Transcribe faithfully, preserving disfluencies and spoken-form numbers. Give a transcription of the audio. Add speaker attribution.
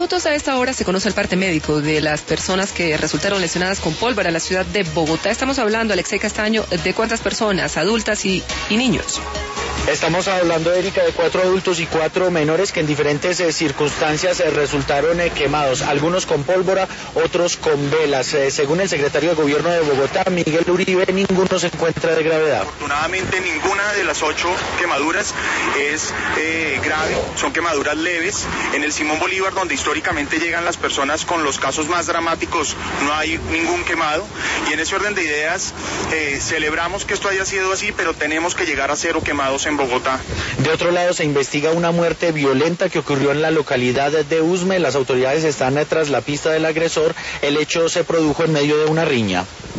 Speaker 1: minutos a esta hora se conoce el parte médico de las personas que resultaron lesionadas con pólvora en la ciudad de Bogotá. Estamos hablando, Alexei Castaño, de cuántas personas, adultas y, y niños.
Speaker 2: Estamos hablando, Erika, de cuatro adultos y cuatro menores que en diferentes eh, circunstancias eh, resultaron eh, quemados, algunos con pólvora, otros con velas. Eh, según el secretario de Gobierno de Bogotá, Miguel Uribe, ninguno se encuentra de gravedad.
Speaker 3: Afortunadamente ninguna de las ocho quemaduras es eh, grave, son quemaduras leves. En el Simón Bolívar, donde históricamente llegan las personas con los casos más dramáticos, no hay ningún quemado. Y en ese orden de ideas, eh, celebramos que esto haya sido así, pero tenemos que llegar a cero quemados en Bogotá.
Speaker 2: De otro lado, se investiga una muerte violenta que ocurrió en la localidad de Usme. Las autoridades están tras la pista del agresor. El hecho se produjo en medio de una riña.